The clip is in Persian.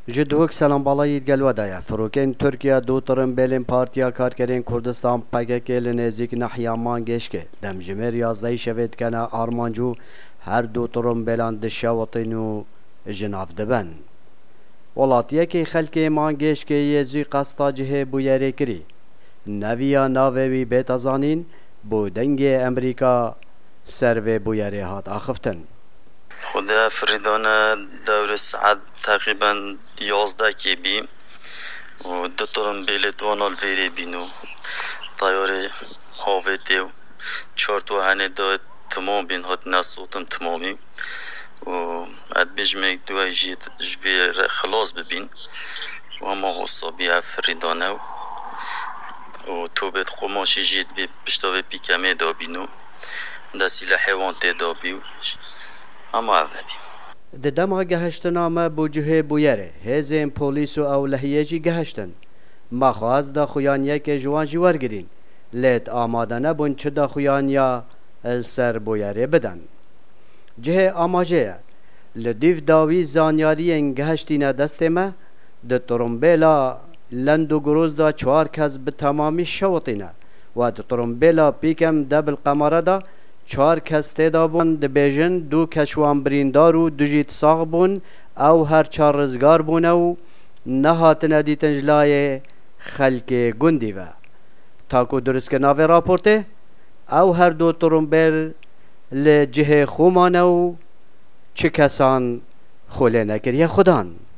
جدوک سلام بالایید گلو دایا فروکن ترکیه دو ترم بلین پارتیا کارکرین کردستان PKK نزدیک نحیامان گشکه دم جمر 11 شوید کنه آرمانجو هر دو ترم بلان دشاوطینو جناف دبن ولاتیه که خلک مان گشکه یزوی قستا جه بویره کری نویا ناوی بیت ازانین بو دنگ امریکا سر بویره هات آخفتن خدا فریدان دور ساعت تقریبا 11 کی بیم و دو ترم بیلت وانال ویری بینو طیاره هاویتیو چارت و هنه دا تمام بین هات نسوتم تمامی و اد بجمک دو جیت جوی خلاص ببین و اما حسابی فریدانه و تو بیت قماشی جیت وی پشتاوی پیکمه دا بینو دسیل حیوان تی دا بیو اما اولی ددما گهشتنامه بو جهه بویره هزین پولیس و اولهیجی گهشتن ما خواست دا خویانیه که جوان جوار گرین لیت آماده نبون چه دا خویانیا السر بویره بدن جهه آماجه لدیف داوی زانیاری گهشتینه دسته ما ده ترمبیلا لندو گروز دا 4 کس به تمامی شوطینه و ده ترمبیلا پیکم دبل قماره دا 4 کس تیدا بون ده بیجن 2 کشوان بریندار و 2 جیت ساغ بون او هر 4 رزگار بون او نهاتنه دیتن جلای خلک گندی و تاکو درست که ناوی راپورته او هر دو ترمبیل لجهه خومانه و چه کسان خوله نکریه خودان